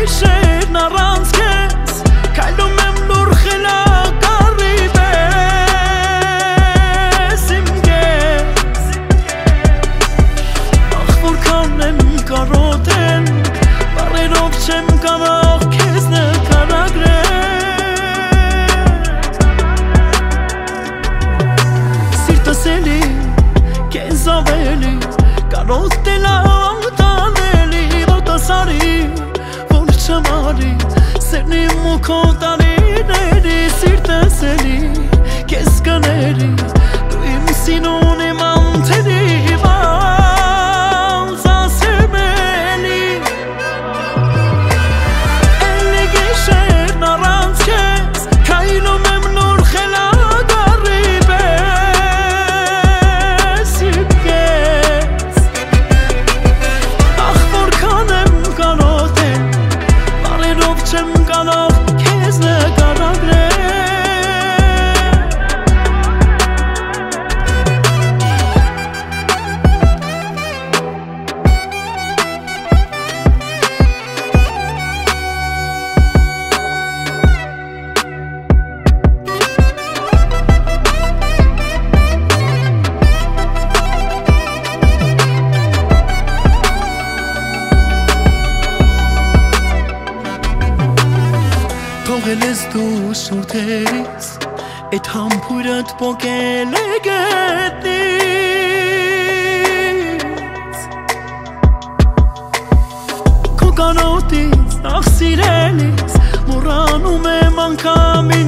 gishtin arranz kes Kallum lur khilak arribes imges Ach vor kanem karoten Barerov chem kanach kesne karagre Sirtaseli Kezaveli Karotela Antaneli Rotasari Volchamari Seni mukotani neri Sirtaseli Keskaneri Duim sinone manteri Valza semeli Eli gisher naranz kes Kailo memnur khelag arribes imges Ach vor kanem kanoten Barerov chem kanach kesne karagre Թողելես դու շուրթերից Էդ համբույրդ պոկել է գետնից Քո կանոտից նախ սիրելիս Մոռանում եմ անգամ